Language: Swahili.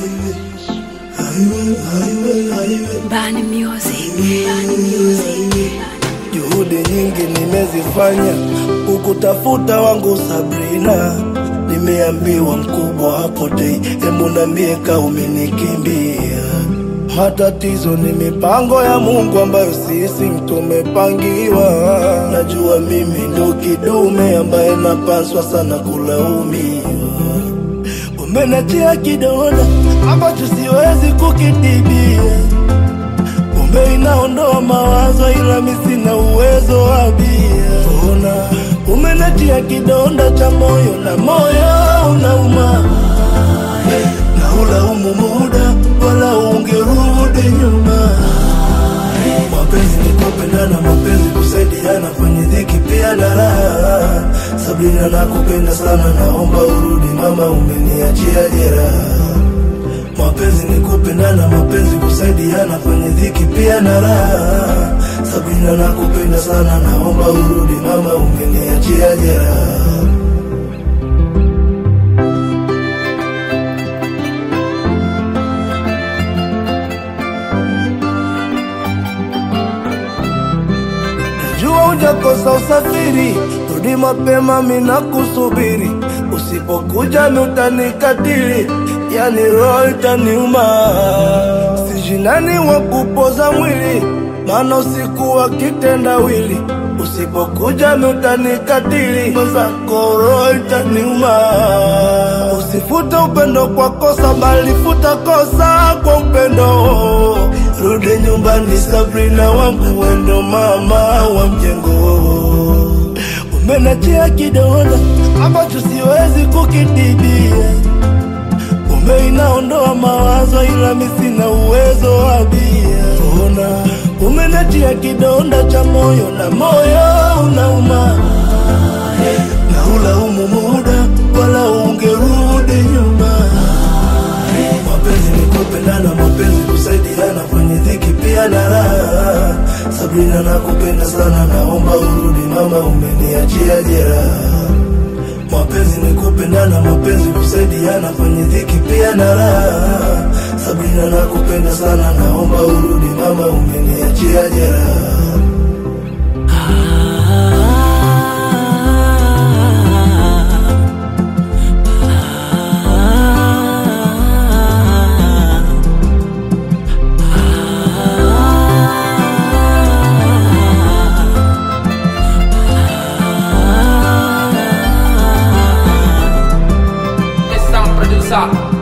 Bani Music. Juhudi nyingi nimezifanya kukutafuta wangu Sabrina, nimeambiwa mkubwa hapotei, hebu niambie kama umenikimbia. Matatizo ni mipango ya Mungu ambayo sisi tumepangiwa. Najua mimi ndo kidume ambaye napaswa sana kulaumiwa. Umeniachia kidonda ambacho siwezi kukitibia. Pombe inaondoa mawazo ila mimi sina uwezo wa bia. Ona umeniachia kidonda cha moyo na moyo unauma. Na ulaumu muda wala ungerudi nyuma. Mapenzi ni kupendana, mapenzi kusaidiana kwenye dhiki pia na raha. Sabrina nakupenda sana, naomba urudi mama, umeniachia jeraha. Mapenzi ni kupendana, mapenzi kusaidiana kwenye dhiki pia na raha. Sabrina nakupenda sana, naomba urudi mama, umeniachia jeraha. Jua hujakosa usafiri, rudi mapema mimi nakusubiri. Usipokuja mimi utanikatili, yani roho itaniuma. Sijinani wa kupoza mwili, maana usiku wa kitendawili. Usipokuja mimi utanikatili, mwenzako roho itaniuma. Usifute upendo kwa kosa, bali futa kosa kwa upendo. Rudi nyumbani Sabrina wangu, wendo mama wa mjengo. Umeniachia kidonda ambacho siwezi kukitibia. Pombe inaondoa mawazo ila mimi sina uwezo wa bia. Ona umeniachia kidonda cha moyo na moyo unauma. Na ulaumu muda wala ungerudi nyuma. Mapenzi ni kupendana, mapenzi kusaidiana kwenye dhiki pia na raha. Sabrina nakupenda sana, naomba urudi mama, umeniachia jeraha. Mapenzi ni kupendana, mapenzi kusaidiana kwenye dhiki pia na raha. Sabrina nakupenda sana, naomba urudi mama, umeniachia jeraha. Producer